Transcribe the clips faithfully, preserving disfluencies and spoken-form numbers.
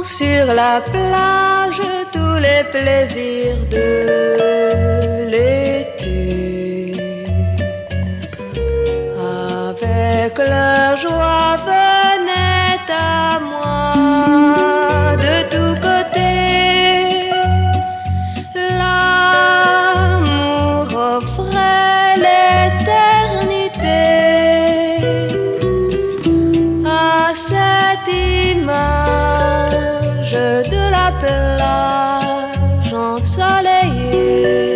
sur la plage tous les plaisirs de l'été. Avec leur joie venait à moi de tous côtés. L'amour offrait l'éternité à cette image de la plage ensoleillée.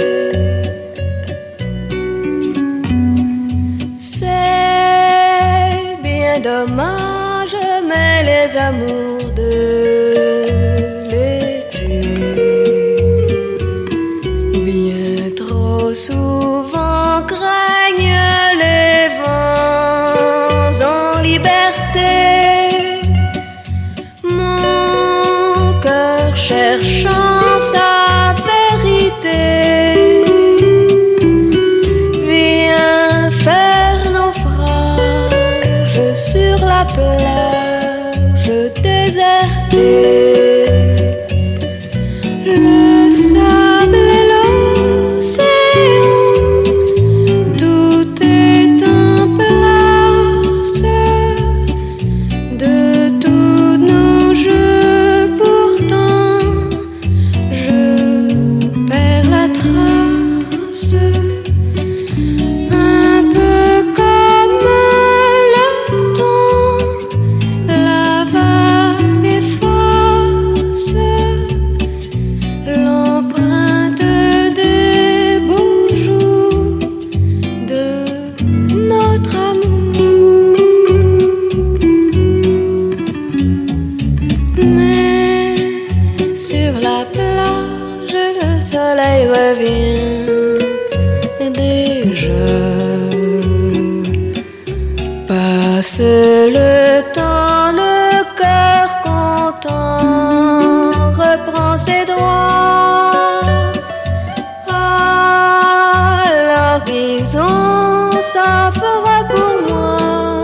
C'est bien dommage, mais les amours de l'été bien trop souvent craignent les vents en liberté. Mon cœur cherchant sa vérité vient faire naufrage sur la plage désertée. Le sable et l'océan, tout est en place. De tous nos jeux pourtant je perds la trace. Un peu comme le temps, la vague efface l'empreinte des beaux jours de notre amour. Mais sur la plage, le soleil revient déjà. Passe le temps, le cœur content reprend ses droits. À l'horizon, ça fera pour moi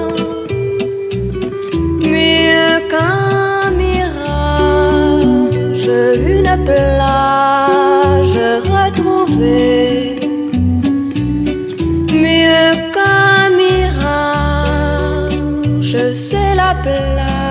mieux qu'un mirage, une plage retrouvée. Mieux qu'un mirage, c'est la plage